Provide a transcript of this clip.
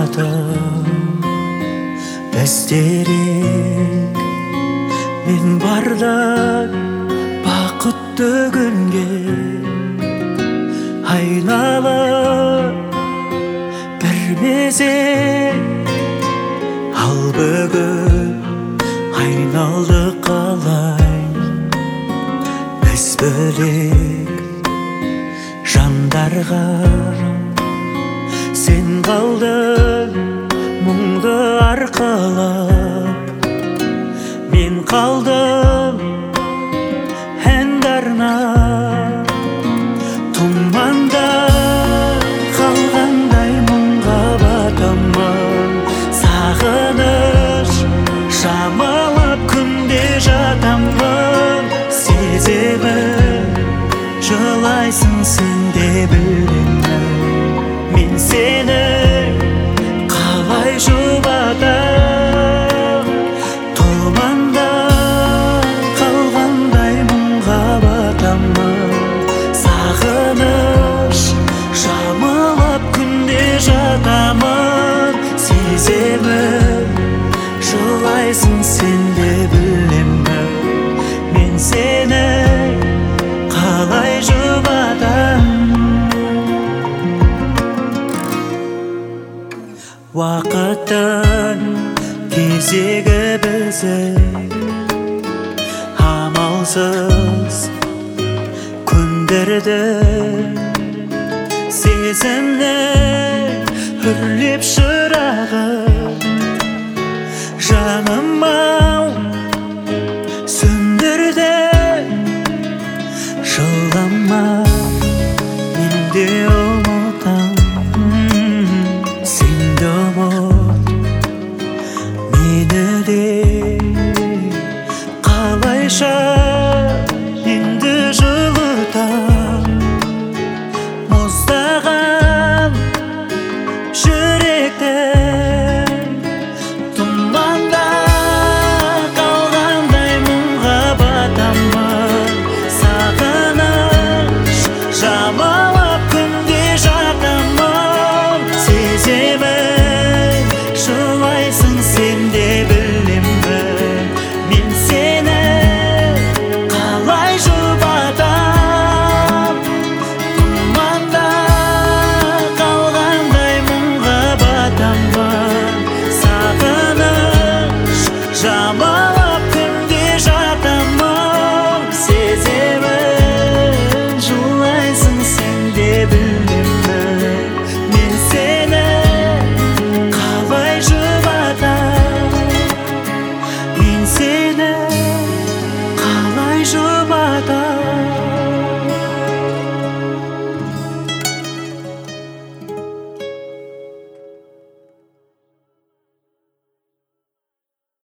жолатып іздерек мен барда бақытты күнге айналып бір мезет ал бүгін айналды қалай біз бөлек жандарға сен қалдың мұңды арқалап мен қалдым әнді арнап тұманда қалғандай мұңға батамын сағыныш жамалап күнде жатамын сеземін жылайсың сен де білемін мен сені қалай жұбатам тұманда қалғандай мұңға батамын сағыныш жамалап күнде жатамын сеземін жылайсың сен де білемін мен сені қалай жұбатам уақыттың кезегі бізді амалсыз көндірді сезімнің үрлеп шырағы жаным-ау сөндірді жылама мен де ұмытам сен де ұмыт мені де